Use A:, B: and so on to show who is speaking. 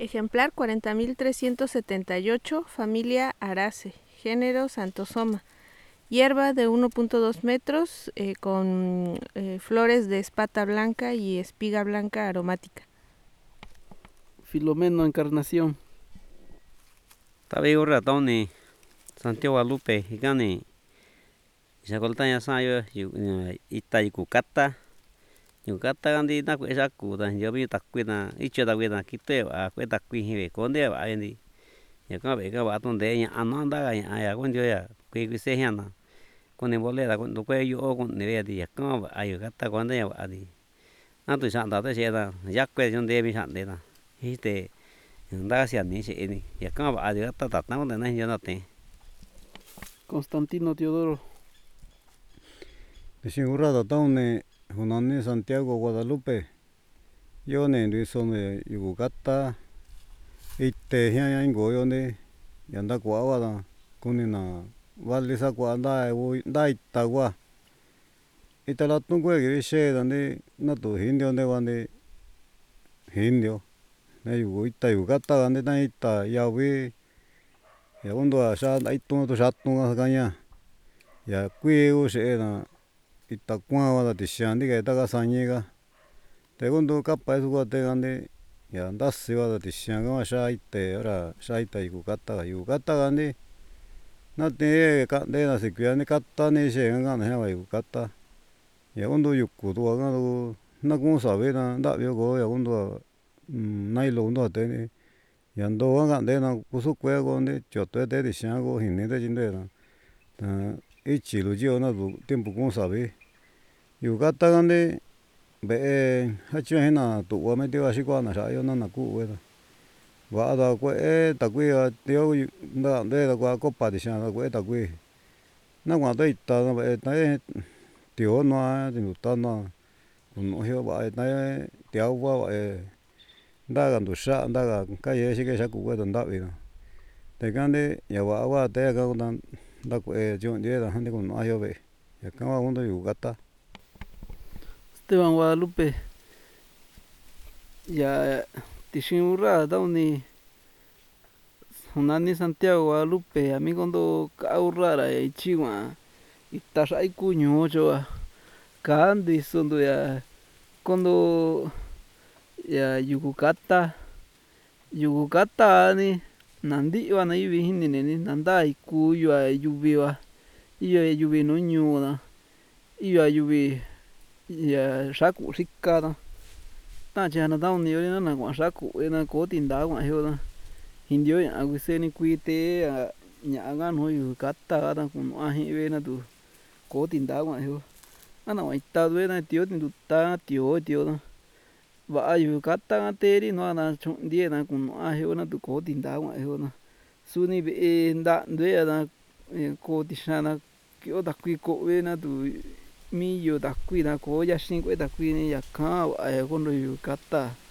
A: Ejemplar 40.378, familia Arace, género Santosoma. Hierba de 1.2 metros con flores de espata blanca y espiga blanca aromática.
B: Filomeno Encarnación.
C: Tabe ratoni Santiago Guadalupe higani Jacoltaña sayo ita yukata gandi na ku esaku da yobi takwina icho takwina kite a kweta kwi konde ba ndi ya ka be ka ba tonde nya ananda ga ya kon ya kwi se hiana kon ne bolera kon do kwe yo kon ne di ya ka ba ayo kata konde ya ba di na tu santa te se da ya kwe jonde mi sante da histe nda sia ni se ni ya ka ba ayo kata ta na kon na yo na te
B: Constantino Teodoro.
D: Xingurrada taune junani Santiago Guadalupe yone ndisone yugata ite hian ingo yone yanda kwa wada kunina valisa kwa nda itagua itala tungwe girishe dande natu hindio ne wande hindio ne yugo ita yugata dande na ita yawi ya undo sha itu to shatun gaña ya kui ushe na ita kuan wada tixandi ga ta sañega segundo capa eso guate gande ya ndasi wada tixan ga sha ite ora sha ita yugata gande na te kande na se kuani kata ne she ga na ya yugata ya undo yuku do ga do na kun sabe na nda bio go ya undo nailo undo te ya ndo ga de na kusu kue go ne chote te tixan go jine te chinde na ichi lo yo na do tiempo kun sabe yugata gande be hachi na tu wa me te wa shi kwa na sha yo na ku we wa da kue ta kui teo nda de da kwa copa tixan da kue ta kui na kwa te ita na be ta teo no de ta na no hio ba ta teo wa nda ga ndu sha nda ga ka ye shi ke sha ku we nda bi te gande ya wa te ga nda kue yo de da jande con no yo be ya ka wa undo yugata.
B: Esteban Guadalupe. Ya tiximurra tauni junani Santiago Guadalupe amigo ndo ka urrara ichigua ita sai kuño choa kandi sondo ya kondo ya yugukata ni nandi wa na ibi hinine ni nanda ikuyo yubi wa iyo yubi no ñuuna iyo yubi ya shaku rikada ta chana tauni yo na kwa shaku na ko tinda kwa yo indio ya guseni kuite nya ga no yugata da kun ahi be na tu ko tinda kwa yo ana wa ita do na tio tindu ta tio ba yugata teri no na chundie na kun ahi na tu ko tinda kwa yo na suni be nda ndue na ko tixana kio ta kui ko be na tu mi yo ta kui na ko ya shin ko ta kui ni ya ka wa ko no yugata